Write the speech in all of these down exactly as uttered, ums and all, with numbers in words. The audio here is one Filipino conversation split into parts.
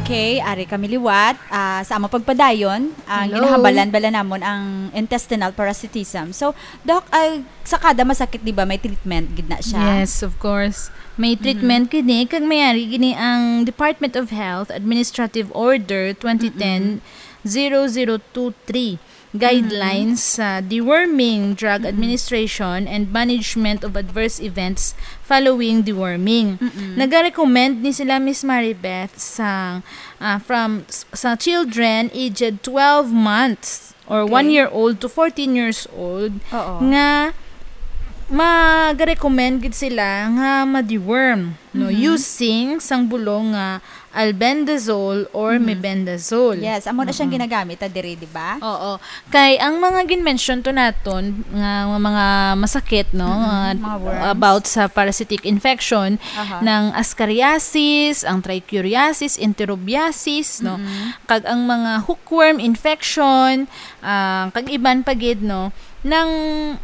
Okay, ari kami liwat. Uh, sa among pagpadayon, ang Hello. ginahabalan bala namon ang intestinal parasitism. So, Doc, uh, sa kada masakit, di ba, may treatment, gid na siya? Yes, of course. May treatment mm-hmm. kini, kag mayari gini ang Department of Health Administrative Order twenty ten dash zero zero two three. Guidelines sa uh, deworming, drug mm-hmm. administration, and management of adverse events following deworming. Mm-hmm. Nag-recommend ni sila Miss Maribeth sa uh, from sa children aged twelve months or okay. one year old to fourteen years old Oo. nga mag-recommend gid sila nga ma-deworm no mm-hmm. using sang bulong nga albendazole or mm-hmm. mebendazole. Yes, amo na siyang mm-hmm. ginagamit adiri, di ba? Oo. Kay ang mga gin-mention to naton nga mga masakit no mm-hmm. uh, about sa parasitic infection uh-huh. ng ascariasis, ang trichuriasis, enterobiasis no. Mm-hmm. Kag ang mga hookworm infection, uh, kag iban pagid no nang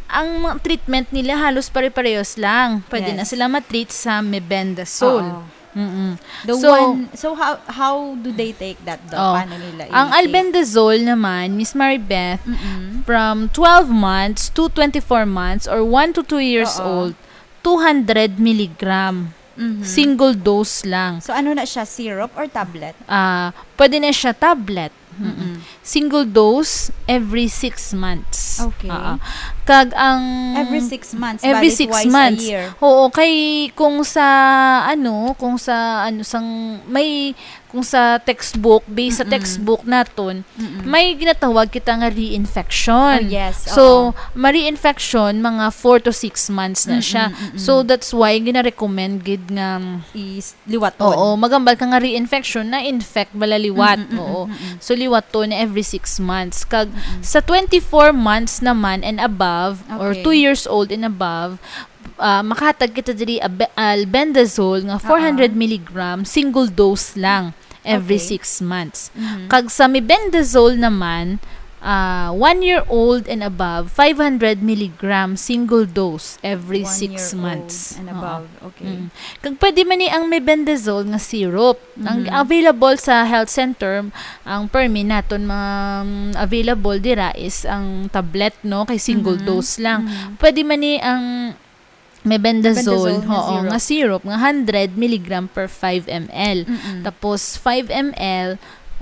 ang treatment nila halos pare-parehas lang. Pwede yes. na sila ma-treat sa mebendazole. Mm-mm. The so, one, so how how do they take that daw? Oh, Paano nila ang i-take? albendazole naman, Miss Maribeth, Mm-mm. from twelve months to twenty-four months or one to two years Oo. old, two hundred milligram. Mm-hmm. Single dose lang. So ano na siya, syrup or tablet? Ah, uh, pwede na siya tablet. Mm-mm. Single dose every six months. Okay. Uh, kag ang every six months, every six twice months. a year. Oo, kay kung sa ano, kung sa ano sang may kung sa textbook, based Mm-mm. sa textbook naton, Mm-mm. may ginatawag kita nga reinfection. Oh, yes. So, ma-reinfection mga four to six months na siya. Mm-mm. So that's why gina-recommend gid nga is liwaton. Oo, magambal ka nga reinfection na infect bala liwat. Mm-mm. Oo. Mm-mm. So liwaton every six months. Kag mm-mm. sa twenty-four months naman and above okay. or two years old and above, uh, makahatag kita diri ab- albendazole nga four hundred uh-huh. milligram single dose lang every okay. six months. Mm-hmm. Kag sa mebendazole naman, uh, one year old and above, five hundred milligram single dose every one six months. And above. Uh-huh. Okay. Mm. Kag pwede man ni ang mebendazole nga syrup. Mm-hmm. Ang available sa health center, ang permi naton mga um, available dira is ang tablet no kay single mm-hmm. dose lang. Mm-hmm. Pwede man ni ang mebendazole, oo, nga syrup, nga one hundred milligram per five milliliters. Mm-mm. Tapos five milliliters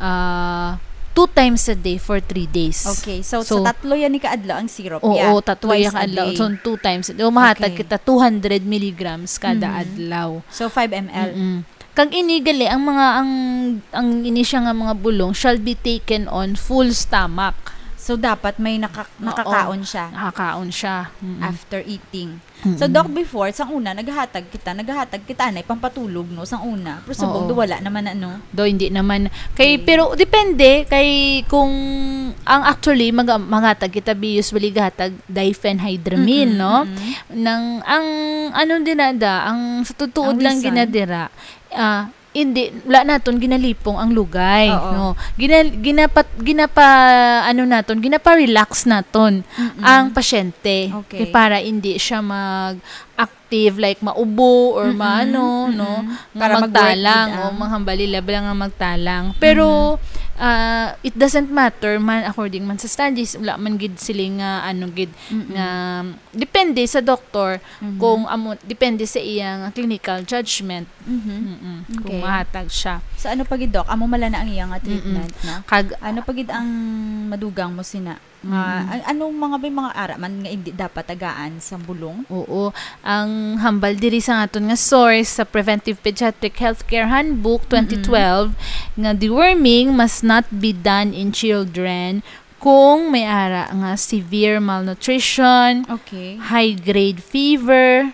uh, two times a day for three days. Okay, so, so sa tatlo yan ni kaadlaw ang syrup. Oo, yeah, tatlo yan kaadlaw. So two times. O mahatag okay. kita two hundred milligrams kada mm-hmm. adlaw. So five milliliters. Mm-mm. Kag ini gali ang mga ang ang ini siya nga mga bulong shall be taken on full stomach. So, dapat may naka, nakakaon siya. Nakakaon siya. Mm-mm. After eating. Mm-mm. So, Doc, before, sang una, naghahatag kita, naghahatag kita, anay, pampatulog, no, sang una. Pero subong, do, wala naman, ano. Do, hindi naman. Kay, okay. Pero, depende, kay, kung, ang actually, mag, maghatag kita, be usually gahatag diphenhydramine, mm-hmm, no? Mm-hmm. Nang, ang, ano dinada, ang, sa tutuod lang ginadira, ah, uh, hindi wala naton ginalipong ang lugay. Oo. No, Gina, ginapat ginapa ano naton ginapa-relax naton Mm-mm. ang pasyente. Okay. Para hindi siya mag active like maubo or Mm-mm. maano Mm-mm. no para magtalang mag- o manghambali labla nga magtalang. Pero mm-hmm. uh, it doesn't matter man according man sa studies wala man gid siling nga uh, ano gid nga uh, depende sa doktor mm-hmm. kung amo depende sa iyang clinical judgment. Mm-hmm. Mm-hmm. Okay. Kung mahatag siya. So ano pagid Doc amo mala na ang iyang treatment na. Kag ano pagid ang madugang mo sina nga mm-hmm. anong mga may mga ara man nga hindi dapat tagaan sa bulong? Oo. Ang hambal diri sa aton nga source sa Preventive Pediatric Healthcare Handbook twenty twelve mm-hmm. nga deworming must not be done in children kung may ara nga severe malnutrition, okay. high grade fever,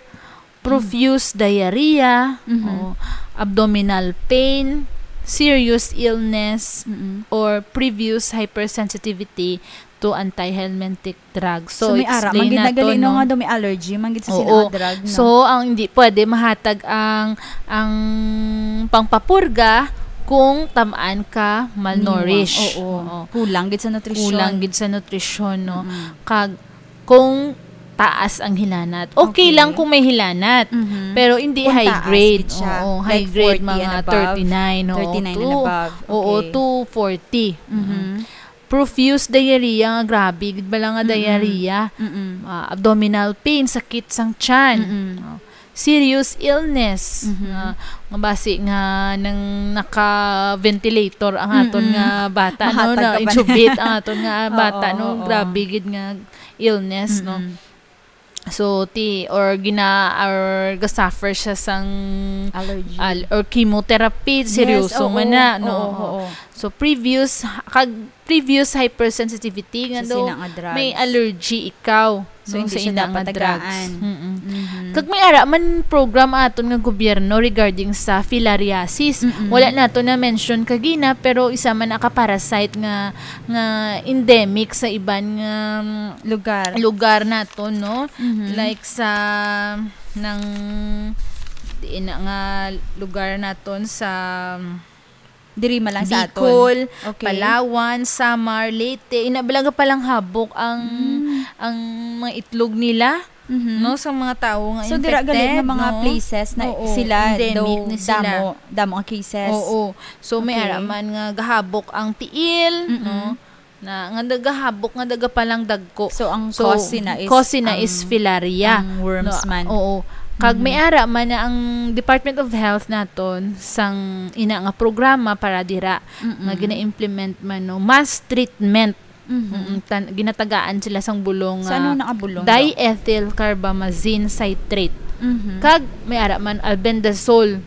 profuse mm-hmm. diarrhea, mm-hmm. o abdominal pain, serious illness, mm-hmm. or previous hypersensitivity to antihelmintic drugs. So, so may ara, manggid nagali no nga daw may allergy, manggid sa sila drug, no? So, ang hindi pwede mahatag ang ang pangpapurga kung tamaan ka malnourished. Oo, oo. Kulang gid sa nutrisyon. Kulang gid sa nutrisyon, no? Mm-hmm. Kag kung taas ang hilanat. Okay, Okay. lang kung may hilanat. Mhm. Pero hindi Kung high taas, grade. gid siya. Oo, high Like grade forty mga and above. thirty-nine. Oo, thirty-nine and to- above. Oo, Okay. to forty. Mhm. Profuse diarrhea nga grabe, gid bala nga Mm-mm. diarrhea. Mm-mm. Ah, abdominal pain, sakit sang tiyan. Mm-mm. Oh, serious illness. Mhm. Nga, nga basi nga nang naka-ventilator ang aton Mm-mm. nga bata no, Mahatag na ka pa intubate ang aton nga Oo, bata no, oo. grabe gid nga illness no. Mm-mm. So ti or gina or gasuffer siya sang Allergy. al, or chemotherapy Yes, seryoso oo, man na oo, no. oo, oo. So previous kag previous hypersensitivity nga Sa daw sina nga drugs. may allergy ikaw So, no, hindi sa siya ina dapat nga drugs. tagaan. Mm-mm. Mhm. Kag may ara man program aton nga gobyerno regarding sa filariasis. Mm-mm. Wala nato na mention kagina pero isa man naka-parasite nga nga endemic sa iban nga Lugar. lugar nato no. Mhm. Like sa nang di na nga lugar naton sa Diri man lang sa aton. Bicol, Okay. Palawan, Samar, Leyte, inabalaga palang habok ang ang mga itlog nila Mhm. no sa mga tao nga So infected. dira gali nga mga no? places na Oo, sila endemic daw ni sila. damo damo ang cases. Oo. So may Okay. araman nga gahabok ang tiil, Mm-mm. no? Na nga nagahabok nga daga palang dagko. So ang So, cause na is cause na ang- is filaria. ang worms No, man. Oo. Kag may ara man na ang Department of Health naton sang ina nga programa para dira Mm-mm. nga gina-implement man no mass treatment. Mhm. Mm, tan- ginatagaan sila sang bulong Sa ano nga nakabulong? diethyl carbamazine citrate. Mhm. Kag may ara man albendazole.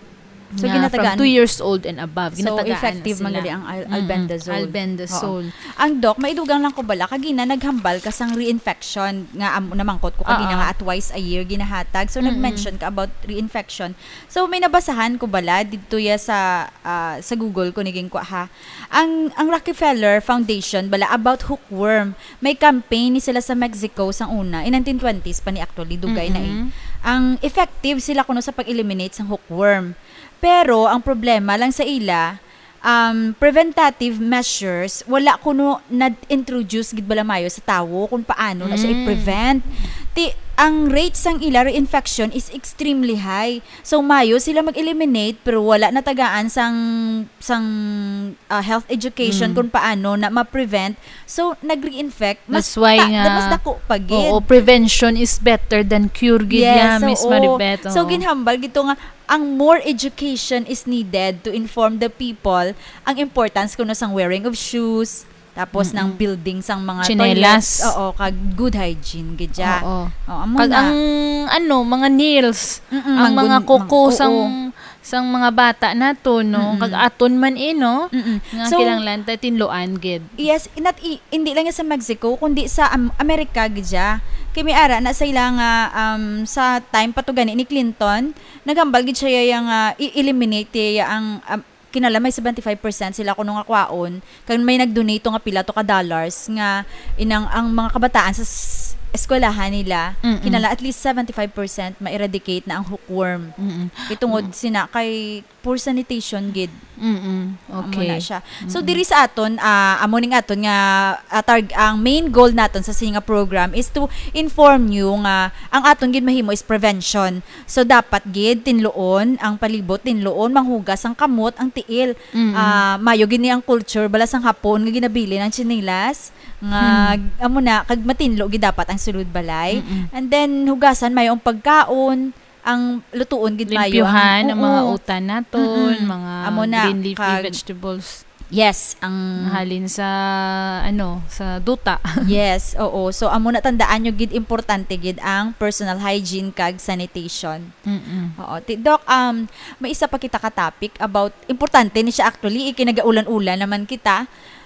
So, nga ginatagaan- from two years old and above. So Ginatagaan effective na sila. magali ang al- Mm-mm. albendazole. Albendazole. Ang doc, maidugang lang ko bala kagina naghambal ka sang reinfection nga amo namangkot ko kagina Oo. nga at twice a year ginahatag. So Mm-mm. nag-mention ka about reinfection. So may nabasahan ko bala dito ya sa ah, sa Google ko niging ko ha. Ang ang Rockefeller Foundation bala about hookworm. May campaign ni sila sa Mexico sang una in nineteen twenties pa ni actually dugay na eh. Mm-mm. Ang effective sila kuno sa pag-eliminate sang hookworm. Pero ang problema lang sa ila, um, preventative measures, wala kuno na-introduce gid bala mayo sa tawo kung paano na siya Mm. i-prevent. Ti ang rate sang ila reinfection is extremely high. So mayo sila mag-eliminate pero wala na tagaan sang sang uh, health education Mm. kung paano na ma-prevent. So nag-reinfect mas That's why ta- nga mas dako pa gid. Oo, prevention is better than cure gid ya, Miss oo. Maribeth. So oo. ginhambal gito nga ang more education is needed to inform the people ang importance kuno sang wearing of shoes, tapos Mm-mm. ng building sang mga Tsinelas. toilets. Oo, kag good hygiene gidya. Oo. Oo, amo Pag na. ang ano, mga nails, Mm-mm, ang manggun- mga kuko mang- sang oo. sang mga bata nato no, Mm-mm. kag aton man eh no. Mm-mm. Nga So, kinahanglan ta tinloan gid. yes, not i- hindi lang yan sa Mexico, kundi sa Am- Amerika gidya. Kay may ara na sa ila nga um, sa time pa to gani ni Clinton, naghambal gid siya yang uh, i-eliminate ya ang um, kinala may seventy-five percent sila kuno nga kwaon kag may nag-donate nga pila to ka dollars nga inang ang mga kabataan sa s- eskwelahan nila Mm-mm. kinala at least seventy-five percent ma-eradicate na ang hookworm. Mm. Kitungod sina kay poor sanitation gid. Mm. Amo Okay. na siya. So diri sa aton ah amo ning aton nga ah, targ ang main goal naton sa singa program is to inform you nga ang aton gid mahimo is prevention. So dapat gid tinluon ang palibot, tinluon manghugas ang kamot, ang tiil. Mm-mm. Ah mayo gini ang culture balas ang hapon nga ginabili ng tsinelas nga amo na kag matinlo gid dapat ang sulod balay. Mm-mm. And then hugasan mayo ang pagkaon, ang lutuon gid mayo Limpyuhan ang mga oo. utan naton, Mm-mm. mga Amo na, green leafy kag- vegetables. Yes, ang Halin sa ano, sa duta. yes, oo. So amo na tandaan nyo gid importante gid ang personal hygiene kag sanitation. Mm. Oo. Ti Doc, um may isa pa kita ka topic about importante ni siya actually ikinagaulan-ulan naman kita.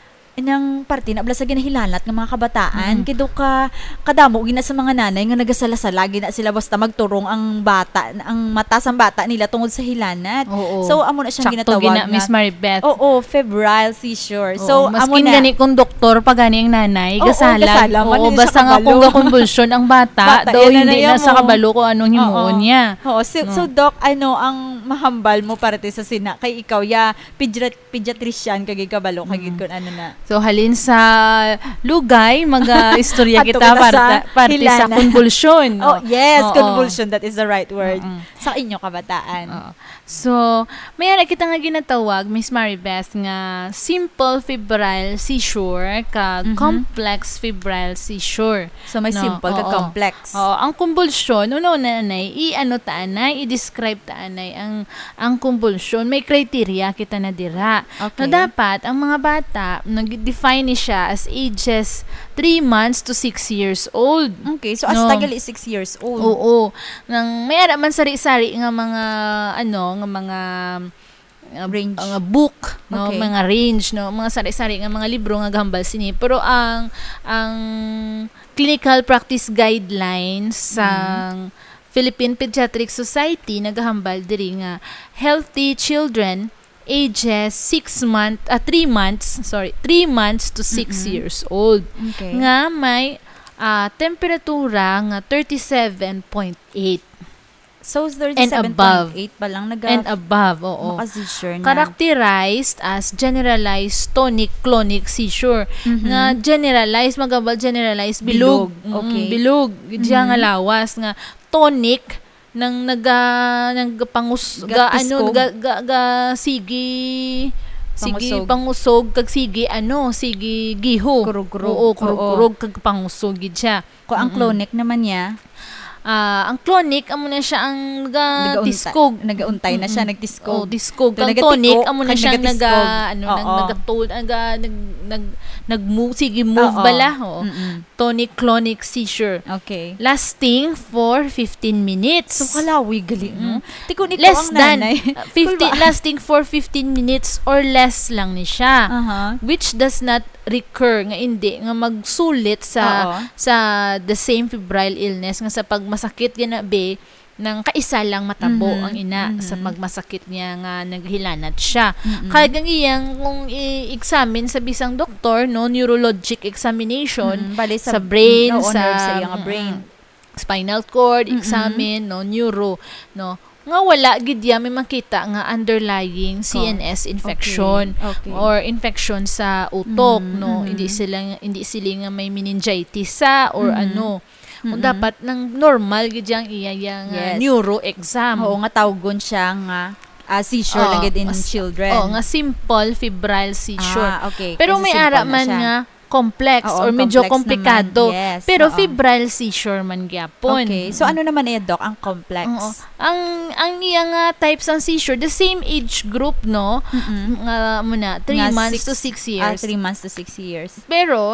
Inang parte na sa ginahilalat ng mga kabataan Mm. kido ka kadamo gina sa mga nanay nga nagasala-sala gina sila basta magturong ang bata ang mata sang bata nila tungod sa hilanat. Oo. So amo na siyang Sakto ginatawag gina, nga Miss Maribeth. Oo, febrile seizure. So, So amo maskin na gani kung doktor pa gani ang nanay, Oo, gasalag. gasala man, Oo, hindi basta siya nga kabalo. kung gakonvulsyon ang bata, Bata, daw yan na hindi na na yan sa mo. kabalo kung anong himuon Oo. niya. Oo, so, No. so doc, ano, ang mahambal mo parte sa sina kay ikaw ya pediat pediatrician kagay kabalo kagid kun ano na. So halin sa lugay mga istorya Ato kita na parte sa parte sa hilana. convulsion. Oh, yes, Oo. convulsion, that is the right word. Mm-mm. Sa inyo kabataan. Oo. So, mayara kita nga ginatawag, Miss Maribeth, nga simple febrile seizure ka Mhm. complex febrile seizure. So may No, simple ka oo. complex. Oo, ang convulsion, uno na anay, i-ano ta anay, i-describe ta anay ang ang convulsion. May criteria kita na dira. Okay. No, dapat ang mga bata, nag-define ni siya as ages three months to six years old. Okay, so as No. tagali six years old. Oo. Nang mayara man sari-sari nga mga ano, nga mga uh, Range. nga book, no, Okay. mga range, no, mga sari-sari nga mga libro nga gahambal sini. Pero ang ang clinical practice guidelines sa Philippine Pediatric Society nagahambal diri nga healthy children ages six month uh, three months, sorry, three months to six Mm-mm. years old Okay. nga may ah, temperatura nga thirty-seven point eight So thirty-seven point eight pa lang naga and above, oo. maka-seizure na. Characterized as generalized tonic-clonic seizure. Mhm. Nga generalized, magabal generalized, bilog. Bilog, okay. Mm, bilog. Diya Mhm. nga lawas, nga tonic, nang naga, nang pangus, Ga- ga, ano, piskog. ga, ga, ga, sige, sige, Pangusog. pangusog, kag sige, ano, sige, giho. Kurog-kurog. Oo, kurog-kurog, kag pangusog, gid siya. Ko ang Mm-mm. clonic naman niya, Ah, ang clonic amo na siya ang naga nagaunta- tiskog. Nagauntay na siya, Mm-mm. nagtiskog. Oh, diskog. So, Ang nagatiko, tonic amo na kag siyang naga nagatiskog. ano Oo. nag nagatol naga nag nag nag-move sige move Oo. bala. Oo. Mm-mm. Tonic clonic seizure. Okay. Lasting for fifteen minutes. So kalawi gali no. Tiko niko less ang than nanay. uh, fifteen Kulba. lasting for fifteen minutes or less lang ni siya. Aha. Which does not recur nga hindi nga magsulit sa Oo. sa the same febrile illness nga sa pagmasakit gina be nang kaisa lang matabo Mhm, ang ina mhm. sa pagmasakit niya nga naghilanat siya. Mm-mm. Kaya gang iyang kung i-examine sa bisang doktor no neurologic examination Mm, bali sa, brain, oo, sa, nerve sa iyang mm, brain. spinal cord, Mm-mm. examine no neuro no nga wala gid ya may makita nga underlying C N S infection Okay. Okay. or infection sa utok Mhm, no mhm. hindi sila hindi sila nga may meningitis sa or Mhm. ano kung Mhm. dapat nang normal gid yang iya yang uh, Yes. neuro exam. Oo nga tawgon siya nga ah, seizure Oo, lang gid in mas- children. Oh, nga simple febrile seizure. Ah, okay. Pero Kasi may simple ara na man siya. nga complex Oo, or medyo complex komplikado. naman. Yes, Pero oo. febrile seizure man gyapon. Okay. So ano naman eh doc ang complex? Oo. Ang ang iya nga types ng seizure, the same age group no, Mm-mm. nga muna three Nga months six- to six Ah, years. three months to six years. Pero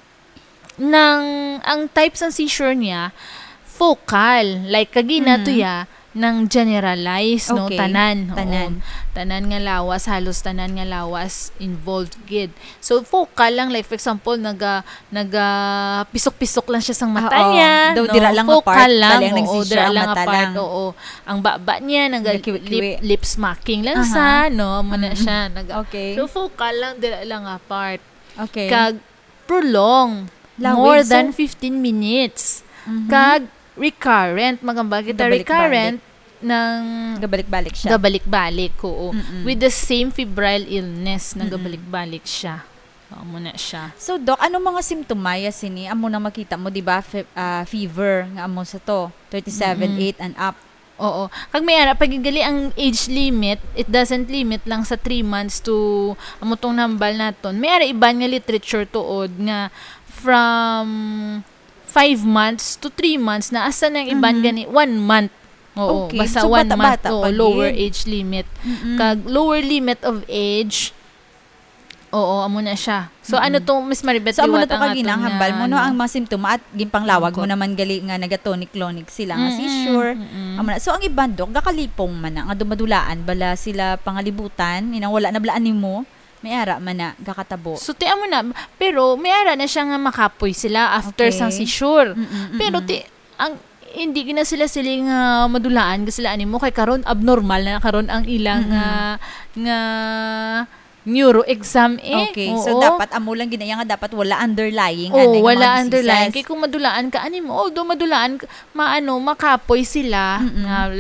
nang ang types ng seizure niya focal, like kagina Mhm. to ya ng generalized no Okay. tanan. Oo. Tanan. Tanan nga lawas, halos tanan nga lawas involved gid. So focal lang, like for example naga naga pisok-pisok lang siya sang mata Oo. niya. Daw no? dira lang focal apart, lang, bali ang oo, nag-seizure dira ang lang mata apart, lang. oo. Ang baba niya naga Nagkiwi-kiwi. lip, lip smacking lang Aha. sa no, muna Mhm. siya naga. Okay. So focal lang dira lang apart. Okay. Kag prolong Lawig, more so- than fifteen minutes. Mhm. Kag recurrent, magamba kita Gabalik-balik. recurrent ng gabalik-balik siya. gabalik-balik ko. Mm-mm. With the same febrile illness na Mm-mm. gabalik-balik siya. Oo, muna siya. So doc, ano mga simptomaya sini? Amo na makita mo, di ba? Fe- ah, fever nga amo sa to. thirty-seven, Mm-mm. eight and up. Oo. Kag may ara pagigali ang age limit, it doesn't limit lang sa three months to amo tong nambal naton. May ara iban nga literature tuod nga from five months to three months na asa nang iban Mhm. gani one month. Oo, Okay. basta So, one bata-bata month. Oo, pa lower gid. age limit. Mm-mm. Kag lower limit of age, oo, amo na siya. So, Mm-mm. ano to, Miss Maribeth, So amo na liwat to ang kaginang aton hambal nga, mo no ano. ang mga simptoma at ginpanglawag mo Angkot. naman gali nga nagatonic-clonic sila nga Mm-mm, seizure. mm-mm. Amo na. So ang iban dok gakalipong man na nga dumadulaan bala sila pangalibutan inang wala na blaan nimo. May ara man na gakatabo. So, ti amo na, pero may ara na siya nga makapoy sila after Okay. sang seizure. Mm-mm, Pero mm-mm. ti ang hindi gina sila siling uh, madulaan kasi sila animo kay karon abnormal na karon ang ilang Mm-mm. nga nga neuro exam eh. Okay, Oo. so dapat amo lang ginaya nga dapat wala underlying Oh, anay nga wala mga underlying. diseases. Kaya kung madulaan ka, animo, although madulaan, ka- maano, makapoy sila, Mm-mm. nga, like,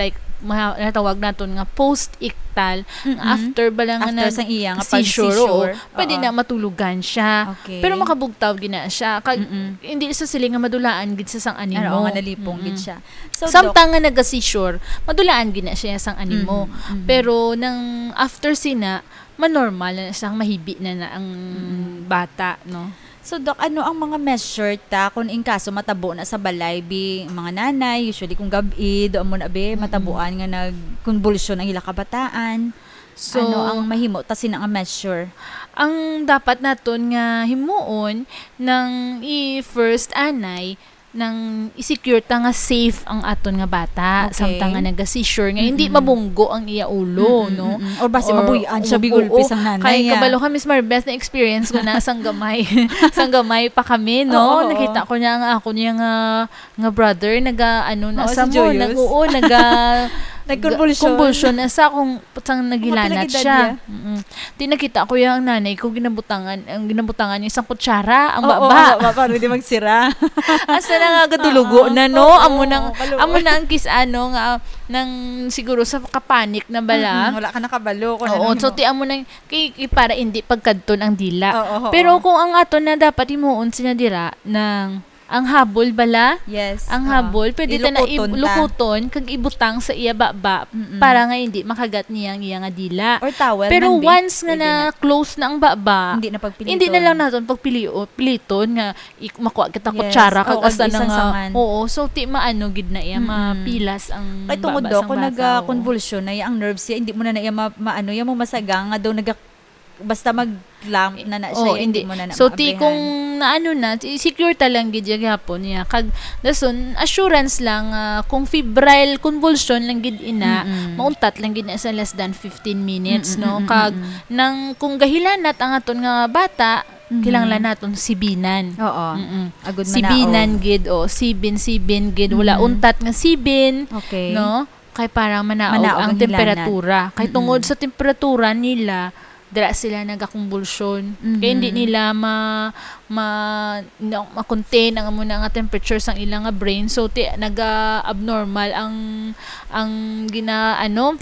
ma- natawag naton nga post-ictal Mm-mm. after bala nga After nag- sang iya nga seizure, oo, pag-seizure. pwede Oo. na matulugan siya. Okay. Pero makabugtaw gina siya. Kag, Mm-mm. hindi sa sila nga madulaan gid sa sang Ano animo. nga nalipong gid siya. So Doc, Samtang nga nag-seizure, madulaan gina siya sang animo. Mhm, mhm. Pero nang after sina, manormal na siyang mahibi na na ang bata, no? So, Doc, ano ang mga measure ta kung in kaso matabo na sa balay, bi, mga nanay, usually kung gabi, doon mo na, bi, matabuan nga nag-convulsion ang ila kabataan. So, ano ang mahimo ta sina nga measure? ang dapat naton nga himuon ng i-first anay nang i-secure ta nga safe ang aton nga bata Okay. samtang nga nag-seizure nga hindi Mm-mm. mabunggo ang iya ulo, Mm-mm, no? mm-mm. Or basi Or- mabuyan siya oo, bigulpi oo. sang nanay. Kay ah. kabalo ka, Miss Marbeth, na experience ko na sang gamay. sang gamay pa kami, no? Oo, oo. Nakita ko niya nga ako niya nga, nga brother, naga, ano, Oo, nasa si mo, Joyous. nag, oo, naga, Nag-convulsion. convulsion na sa kung sang nagilanat Mapilagidad siya. niya. Mm-mm. Di nakita ko yung nanay ko, ginabutangan, ang ginabutangan niya isang kutsara, ang Oo, baba. oo, paano di magsira? Asa na nga gadulugo na, no? Oo, Amo nang, kaluoy. amo na ang kiss, ano, nga, nang siguro sa kapanik na bala. Mm-mm, wala ka nakabalo. Kung Oo, ano so mo. ti amo nang kay, kay para hindi pagkadton ang dila. Oo, oo, Pero oo. kung ang ato na dapat himuon sinadira ng ang habol bala, Yes. ang oo. habol pwede ta na Ilukuton ta. ilukuton kag ibutang sa iya baba Mm-mm. para nga hindi makagat niya ang iya nga dila. Or towel. Pero man, bi. once nga Pwede na close na ang baba, Hindi na pagpiliton. hindi na lang naton pagpilio piliton nga ik- makuha kita Yes. kutsara kag Oo, asa na isang nga. saman. Oo, so ti maano gid na iya, Mm-mm. mapilas ang Kay tungod baba do, sang kung bata, oo. naga-convulsion na ang nerves siya, hindi mo na na iya ma, maano, yung mo masagang nga daw naga basta mag-clamp na na siya, Oo, hindi, hindi. mo na na So, ti maabrihan. kung naano na, ti- secure talang gid gyapon niya. Kag dason assurance lang ah, kung febrile convulsion lang gid ina, Mm-mm. mauntat lang gid na sa less than fifteen minutes, Mm-mm, no? mm-mm, Kag mm-mm. nang kung gahilanat ang aton nga bata, Mhm. kinahanglan naton sibinan. Oo. Mm-mm. Agud man Sibinan gid o sibin sibin gid wala Mhm. untat nga sibin, Okay. no? Kay para manaog, Manaog ang ang temperatura. Kay Mm-mm. tungod sa temperatura nila, dira sila nagakumbulsyon. Mhm. Kaya hindi nila ma ma na, ma-contain ang muna nga temperature sang ilang nga brain. So ti naga abnormal ang ang gina ano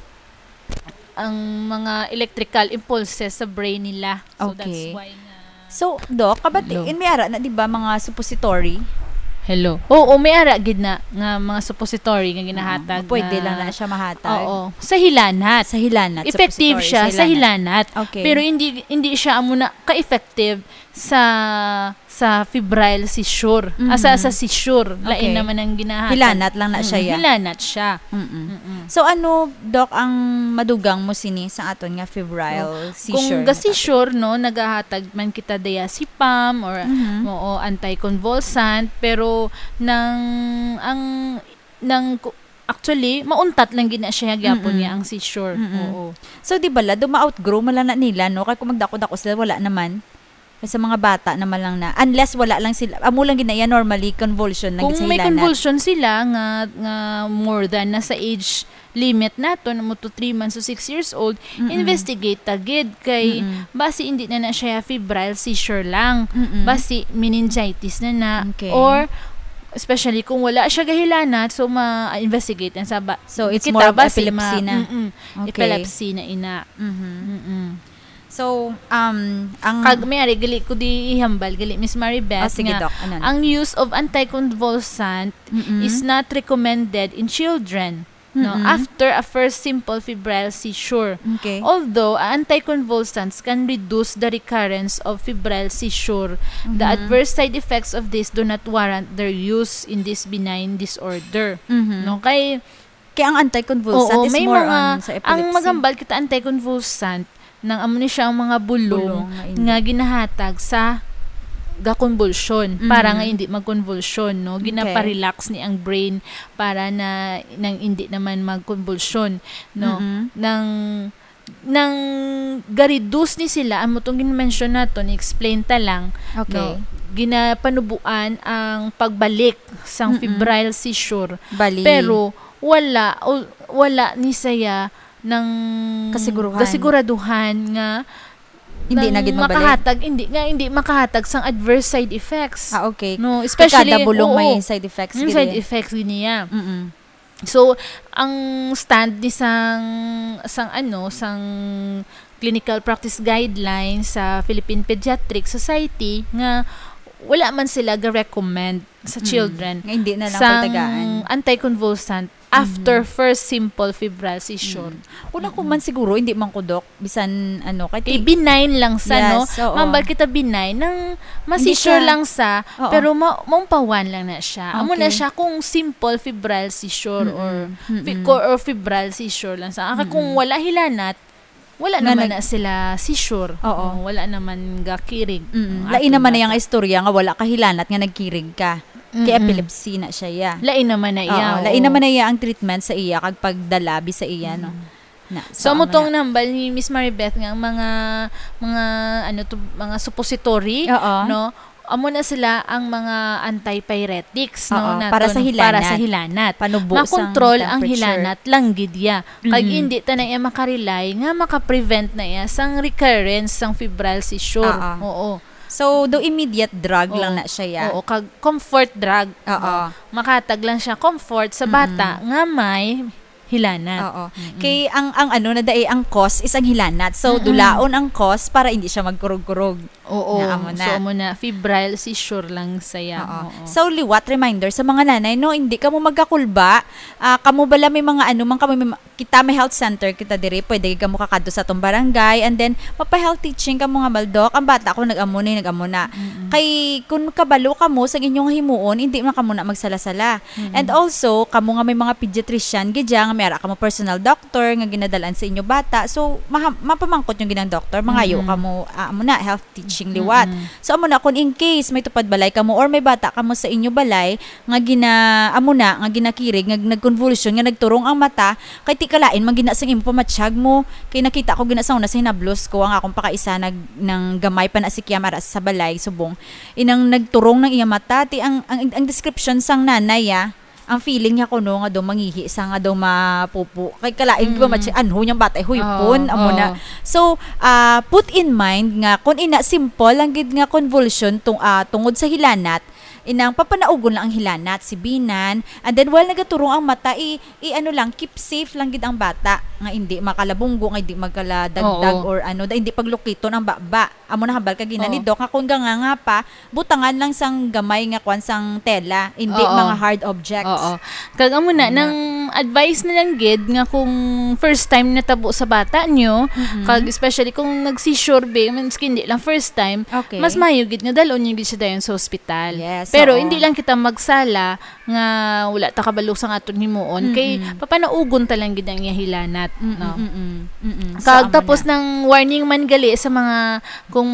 ang mga electrical impulses sa brain nila. So that's Okay. why na So, Doc, kabati, Hello. in may ara na, di ba, mga suppository? Hello. Oo, may ara gid na nga mga suppository nga ginahatag. Pwede na- lang na siya mahatag. Oo. Sa hilanat. Sa hilanat. Effective suppository, siya sa hilanat. Okay. Pero hindi hindi siya amo na ka-effective sa sa febrile seizure. Mhm. Asa sa seizure. Okay. Lain naman ang ginahatag. Hilanat lang na siya, Mm, ya? Hilanat siya. Mm-mm. Mm-mm. So, ano, Doc, ang madugang mo sini sa aton nga febrile seizure? Kung ga-seizure, no, nagahatag man kita diazepam or Mhm. oo, anticonvulsant, pero nang ang nang actually mauntat lang gina siya gyapon Mm-mm. niya ang seizure. Mm-mm. Oo. So, di ba la, duma-outgrow man lang na nila, no? Kaya kung magdako-dako sila, wala naman. Kasi sa mga bata naman lang na. Unless wala lang sila. Amo lang ginaya normally, convulsion lang Kung sa may hilanat. convulsion sila nga, nga more than nasa age limit nato na mo to three months to six years old, Mm-mm. investigate tagid kay Mm-mm. basi hindi na na siya febrile seizure lang. Mm-mm. Basi meningitis na na Okay. or especially kung wala siya gahilanat, so ma-investigate na sa ba. So, it's kita more of basi epilepsy na. Mm-mm. Okay. Epilepsy na ina. Mhm. Mm-mm. So, um, ang... Kag may ari gali ko di ihambal gali Miss Ah, Maribeth sige, nga Doc. Ano na? ang use of anticonvulsant Mm-mm. is not recommended in children, no, Mm-mm. after a first simple febrile seizure. Okay. Although anticonvulsants can reduce the recurrence of febrile seizure, the Mhm. adverse side effects of this do not warrant their use in this benign disorder. Mhm. No, kay Kaya ang anticonvulsant oo, is may more mga on sa epilepsy. ang magambal kita anticonvulsant nang amo ni siya ang mga bulong, Bulong nga hindi. nga ginahatag sa ga-convulsion Mhm. para nga hindi mag-convulsion, no, Okay. ginapa-relax ni ang brain para na nang hindi naman mag-convulsion, no, Mhm. nang nang ga-reduce ni sila amo tong gin-mention nato ni explain ta lang, Okay. no, ginapanubuan ang pagbalik sang Mm-mm. febrile seizure Bali. pero wala o- wala ni saya ng Kasiguruhan. kasiguraduhan nga Hindi ng na gid mabalik. makahatag hindi nga hindi makahatag sang adverse side effects. Ah, okay. No, especially Kada bulong oo, may side effects. yung gid side eh. effects giniya. Mm-mm. So, ang stand ni sang sang ano, sang clinical practice guidelines sa Philippine Pediatric Society nga wala man sila ga-recommend sa children Nga hindi na lang sang pagtagaan. anticonvulsant after first simple febrile seizure. Una ko man siguro, hindi man ko dok, bisan ano, kahit Kay benign lang sa, no? Yes, oo. Mambal kita benign, nang Hindi ma-seizure siya- lang sa, Oo. pero ma maumpawan lang na siya. Amo na Okay. siya kung simple febrile seizure or, Mm-mm. fi- or, or febrile seizure lang sa. Aka kung wala hilanat, wala Nga naman nag- na sila seizure. Oo. wala naman gakirig. Mm. Ang Lain ating naman na bata. yung istorya nga wala kahilanat nga nagkirig ka. Kay Mm-mm. epilepsy na siya ya. Lain naman na iya. Oo, lain naman na iya ang treatment sa iya kag pagdalabi sa iya no. Na, So, amo mo tong na. nambal ni Miss Maribeth nga ang mga mga ano to, mga suppository, Oo. no? Amo na sila ang mga antipyretics, no, Oo, naton, para sa hilanat. para sa hilanat. Panubo Makontrol sang ang temperature. hilanat lang gid ya. Kag Mhm. hindi ta na iya makarely nga maka-prevent na iya sang recurrence sang febrile seizure. Oo. Oo. So, do immediate drug Oo. lang na siya ya. Oo, kag comfort drug. Oo. Makatag lang siya comfort sa bata nga may hilanat. Oo. Kay ang ang ano na dai ang cause is ang hilanat. So dulaon ang cause para hindi siya magkurog-kurog. Oo. Naamo na. So mo na febrile seizure lang saya. Oo. Oo. So liwat reminder sa mga nanay no, hindi ka mo magkakulba. Ah, kamo bala may mga ano man kamo may ma- kita may health center kita diri, pwede ka mo kakadto sa tong barangay and then mapa-health teaching ka mo nga baldok. Ang bata ko nag-amo na nag-amo na. Kay kun kabalo ka mo sa inyong himuon, hindi man kamo na magsala-sala. And also kamo nga may mga pediatrician gidya nga mayara kamo personal doctor nga ginadalan sa inyo bata. So maha- mapamangkot yung ginang doctor, mangayo kamo ah, amo na health teaching liwat. So amo na kun in case may tupad balay kamo or may bata kamo sa inyo balay nga gina amo na nga ginakirig nga nagconvulsion nga nagturong ang mata kay ti kalain man gina sang imo pamatsyag mo kay nakita ko gina sa una sa hinablos ko ang akong pakaisa nag ng gamay pa na si Kiamara sa balay subong inang nagturong ng iya mata ti ang ang, ang description sang nanay ah, ang feeling niya ko no nga daw mangihi sa nga daw mapupo kay kalain ko matsi anho niyang bata eh, huypon Oo, amo oo. na. So ah, put in mind nga kung ina simple lang gid nga convulsion tung ah, tungod sa hilanat inang papanaugon lang ang hilanat si binan and then while nagaturong ang mata i, i ano lang keep safe lang gid ang bata nga hindi makalabunggo nga hindi magkaladagdag Oo. or ano da hindi paglukiton ang baba amo na habal kagina ni Oo. doc nga kung nga nga pa butangan lang sang gamay nga kwan sang tela hindi Oo. mga hard objects. Oo. Kag amo na nang advice na lang gid nga kung first time natabo sa bata nyo, kag especially kung nag-seizure be, maski hindi lang first time, Okay. mas mayo gid nga dalon yung gid siya dayon sa ospital. Yes, Pero oo. hindi lang kita magsala nga wala ta kabalo sa aton himuon kay papanaugon ta lang gid ang iya hilanat, Mm-mm, no. mm-mm, mm-mm. So, Kag amo tapos na. ng warning man gali sa mga kung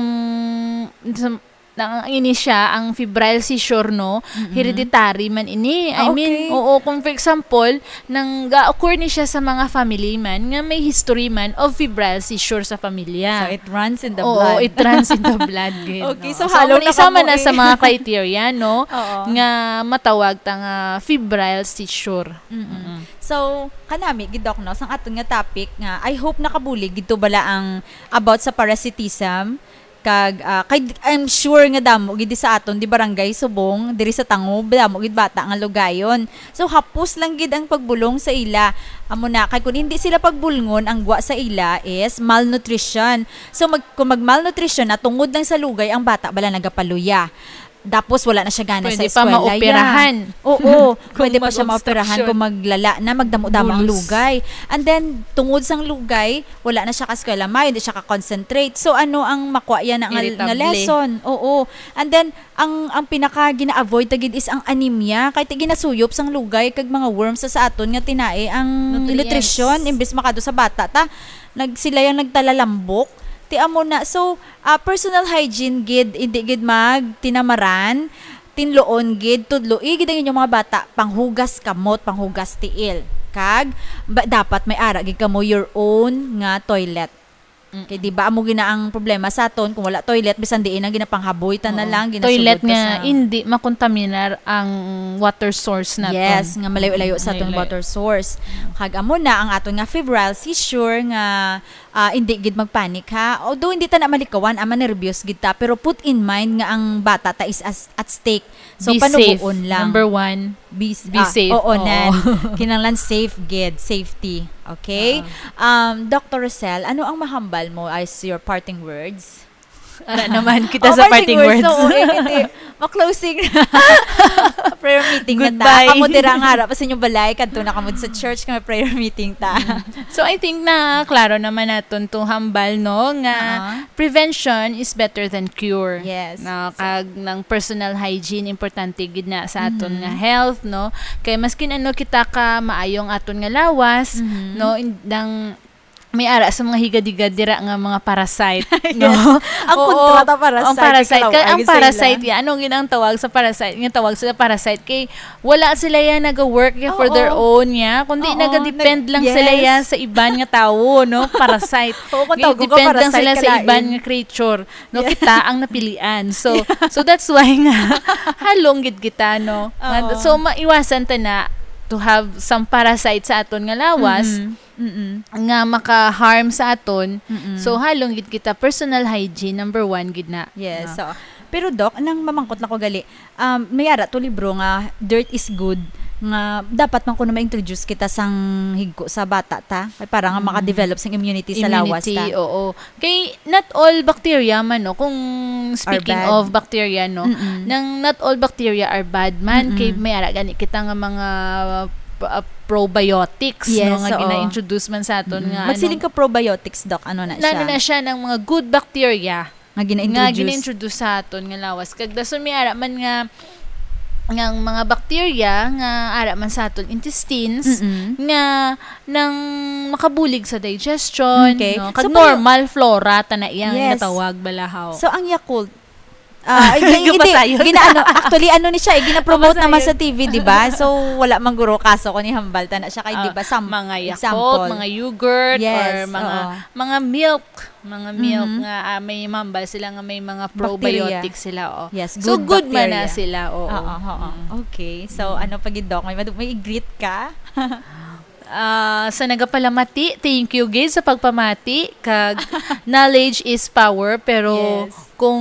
sa, nang ini siya ang febrile seizure no, hereditary man ini. Ah, I mean, okay. oo, kung for example, nang ga-occur ni siya sa mga family man nga may history man of febrile seizure sa pamilya. So it runs in the Oo, blood. it runs in the blood. Gid, Okay, no? so so halo amo na isama kamo na eh. sa mga criteria no Oo. nga matawag ta nga febrile seizure. Mm-mm. So, kanami gidok no sang aton nga topic nga I hope nakabulig gito bala ang about sa parasitism kag ah, kay I'm sure nga damo gid sa aton di barangay Subong diri sa Tangob damo gid bata nga lugayon. So hapos lang gid ang pagbulong sa ila. Amo na kay kun hindi sila pagbulngon ang gwa sa ila is malnutrition. So mag, kung mag malnutrition na tungod lang sa lugay ang bata bala nagapaluya. Tapos wala na siya gana Pwede sa pa eskwela. maoperahan. Yeah. Oo, Kung pwede pa siya maoperahan mag-obstruction. kung maglala na, magdamo-damo ang Bulos. lugay. And then, tungod sang lugay, wala na siya kaskwela ma, hindi siya ka-concentrate. So, ano ang makuha yan nga, nga Irritable. lesson? Oo. And then, ang ang pinaka gina-avoid tagid is ang anemia. Kay ginasuyop sang lugay, kag mga worms sa, sa aton nga tinae, ang Nutrients. nutrition, imbes makado sa bata, ta, nag, sila yung nagtalalambok. Ti amo na. So, ah, personal hygiene gid, hindi gid mag tinamaran, tinloon gid, tudloi gid ang inyong mga bata, panghugas kamot, panghugas tiil. Kag, ba, dapat may ara gid kamo your own nga toilet. Kay di ba amo gina ang problema sa aton kung wala toilet bisan diin ang ginapanghaboy ta na lang ginasugod Toilet pa nga sa- hindi makontaminar ang water source naton. Yes, nga malayo-layo sa atong Malayo-layo. water source. Kag amo na ang aton nga febrile seizure nga ah, hindi gid magpanik ha. Although hindi ta na malikawan, ama nervyos gid ta, pero put in mind nga ang bata ta is as, at stake. So Be safe. panubuon lang. Number one. be, Be ah, safe. Oo, Oo. nan. Kinanglan safe gid, safety. Okay? Um, Doctor Rosel, ano ang mahambal mo as your parting words? Ano naman kita Oh, sa parting words. So, eh, hindi. Ma-closing. Prayer meeting na Goodbye. ta. Kamod dira nga harap. Kasi yung balay, kadto na kamod sa church kami prayer meeting ta. So I think na klaro naman naton to hambal no nga Uh-huh. prevention is better than cure. Yes. Na kag ng personal hygiene importante gid na sa aton Mhm. nga health no. Kay maskin ano kita ka maayong aton nga lawas Mhm. no indang may ara sa mga higad-higad dira nga mga parasite no. Ang Oo, kontrata parasite. ang parasite ikaw, kay ang agi sa parasite ila. ya anong ginang tawag sa parasite nga tawag sa parasite kay wala sila ya naga-work ya for Oo. their own ya kundi Oo, naga-depend nag- lang yes. sila ya sa iban nga tawo no parasite. Oo, kung Gi- tawag ko depend lang parasite sila sa kalain. iban nga creature no kita ang napilian so so that's why nga halong gid kita no. Oo. So maiwasan ta na to have some parasite sa aton nga lawas. Mhm. Mm-mm. Nga maka-harm sa aton. Mm-mm. So halong gid kita personal hygiene number one gid na. Yes. Ah. So, pero Doc, nang mamangkot na ko gali, um, may ara to libro nga Dirt is Good nga dapat man kuno ma-introduce kita sang higko sa bata ta kay para nga maka-develop sang immunity sa lawas ta. Immunity, oo. Kay not all bacteria man no kung speaking bad. of bacteria no, Mm-mm. nang not all bacteria are bad man. Mm-mm. Kay may ara gani kita nga mga uh, probiotics Yes, no nga oo. gina-introduce man sa aton nga Magsiling ka probiotics, Doc, ano na siya? Ano na siya ng mga good bacteria Nga nga gina-introduce. gina-introduce sa aton nga lawas. Kag dason may ara man nga ngang mga bacteria nga ara man sa aton intestines Mm-mm. nga nang makabulig sa digestion Okay. no? Kag So, pero- normal flora ta na iyang Yes. natawag balahaw. So, ang Yakult, ah ay, hindi, Gapasayon. ginaano, actually, ano ni siya, eh, gina-promote naman sa Gapasayon. T V, di ba? So, wala mang guro kaso ko ni Hambalta na siya kay, Ah, di ba, sam, mga example. Yakult, mga yogurt Yes, or mga oo. mga milk, mga milk Mhm. nga ah, may mambal sila nga may mga Bacteria. probiotics sila oh. Yes, So good good man na bacteria. sila oo. Oo, oo. Okay. So, ano pag Doc, may, madu- may greet ka? Ah, sa nagapalamati, thank you guys sa pagpamati kag knowledge is power pero Yes. kung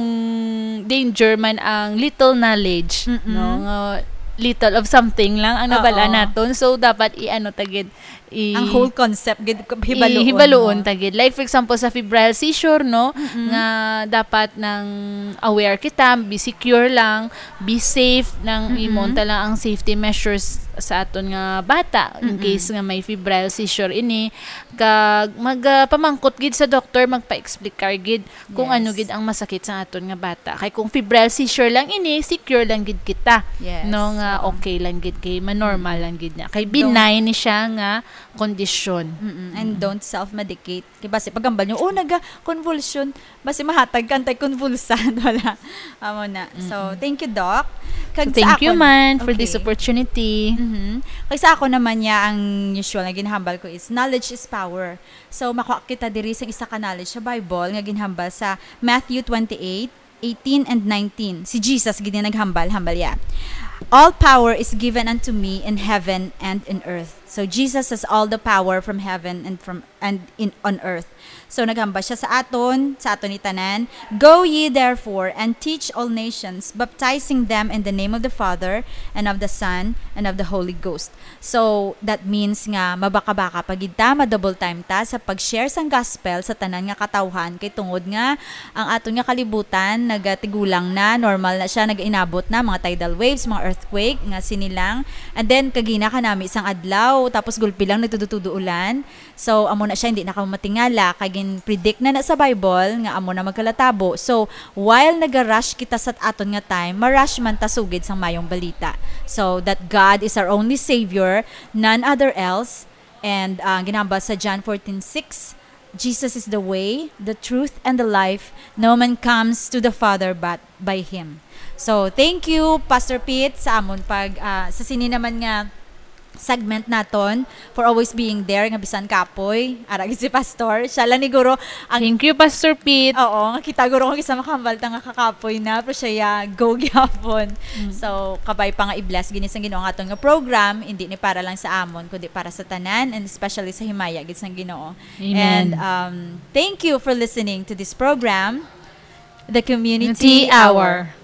danger man ang little knowledge Mm-mm. no nga little of something lang ang nabala Oo. naton so dapat i-ano tagid i Ang whole concept, gid hibaloon. i- hibaloon mo. tagid like for example sa febrile seizure no Mm-mm. nga dapat nang aware kita be secure lang be safe nang Mm-mm. imonta lang ang safety measures sa aton nga bata in Mm-mm. case nga may febrile seizure ini kag magpamangkot gid sa doktor magpa-explicar gid kung Yes. ano gid ang masakit sa aton nga bata kay kung febrile seizure lang ini secure lang gid kita Yes. no nga Oo. okay lang gid kay manormal lang gid niya kay benign ni siya nga kondisyon. Mm-mm. And don't self-medicate. Kaya basi pagambal nyo, oh, naga-convulsion. Basi mahatag ka, anti-convulsant. Wala. Amo na. So, thank you, Doc. Kag So, sa thank you akon- man for this Okay. opportunity. Mhm. Kaya sa ako naman niya, ang usual na ginhambal ko is, knowledge is power. So, makuha kita diri sa isa ka knowledge sa Bible, nga ginhambal sa Matthew twenty-eight, eighteen and nineteen. Si Jesus, gini naghambal, hambal ya. All power is given unto me in heaven and in earth. So Jesus has all the power from heaven and from and in on earth. So naghambal siya sa aton, sa aton itanan, go ye therefore and teach all nations, baptizing them in the name of the Father and of the Son and of the Holy Ghost. So that means nga mabaka-baka pagid ta, ma-double time ta sa pag-share sang gospel sa tanan nga katawhan kay tungod nga ang aton nga kalibutan nagatigulang na, normal na siya nag-inabot na mga tidal waves, mga earthquake nga sinilang. And then kagina ka nami isang adlaw tapos gulpi lang nagtudutudo ulan. So amo na siya hindi na ka matingala kay gin predict na na sa Bible nga amo na magkalatabo. So while naga-rush kita sa aton nga time, ma-rush man ta sugid sang mayong balita. So that God is our only Savior, none other else. And uh, ginamba sa John fourteen six, Jesus is the way, the truth, and the life. No man comes to the Father but by Him. So, thank you, Pastor Pete, sa amon pag, uh, sa sini naman nga segment naton for always being there nga bisan kapoy arag si pastor siya lang ni guro ang Thank you, Pastor Pete. oo nga kita guro kung isa makambal ta nga kakapoy na pero siya ya go gyapon. So kabay pa nga i-bless gini sang Ginoo nga aton nga program hindi ni para lang sa amon kundi para sa tanan and especially sa himaya gid sang Ginoo. Amen. And um thank you for listening to this program, The Community Community Hour. Hour.